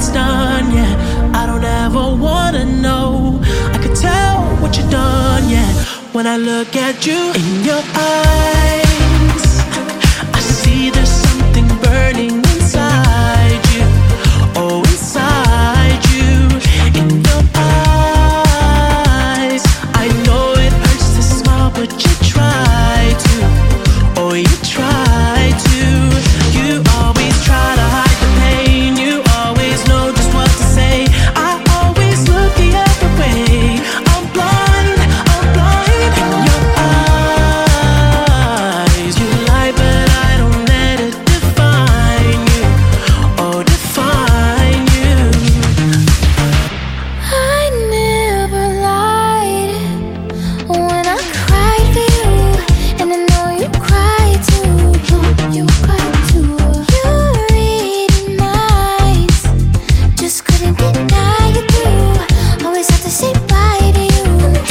it's done, yeah. I don't ever wanna know. I can tell what you've done, yeah. When I look at you in your eyes, I see there's something burning inside you. Oh, inside you, in your eyes. I know it hurts to smile, but you try to. Oh, you try to. You always try to hide the pain. You always know just what to say. I always look the other way. I'm blind in your eyes. You lie, but I don't let it define you. Oh, define you. I never lied when I cried for you, and I know you cried too. You cried too. You read minds, just couldn't deny it through. Always have to say bye to you.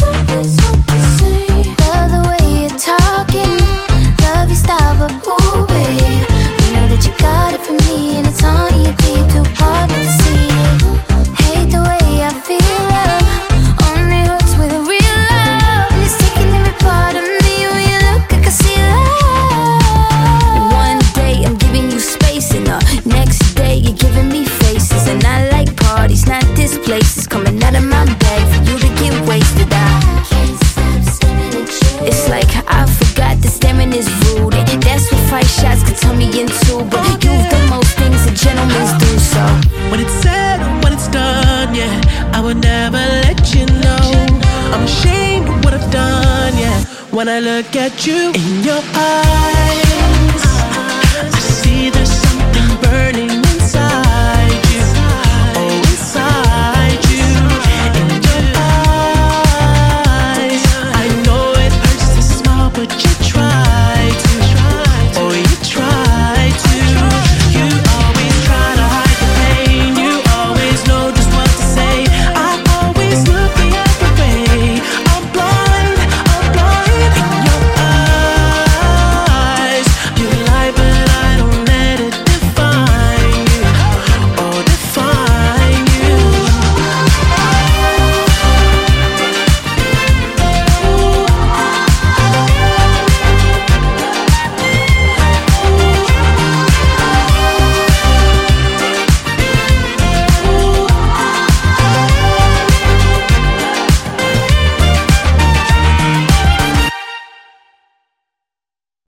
Love the way you're talking, love your style, but ooh, babe, you know that you got it from me, and it's on you deep, too hard to see. Hate the way I feel love, only hurts with a real love. And it's taking every part of me when you look, I can see love. One day I'm giving you space, and the next day you're giving me faces. And I like parties, not this place. It's coming out of my bag for you to get wasted. I can't stop staring at you. It's like I forgot that staring is rude, and that's what 5 shots could turn me into. But you've done most things that gentlemen do, so When it's said, when it's done, yeah, I would never let you know. I'm ashamed of what I've done, yeah. When I look at you in your eyes,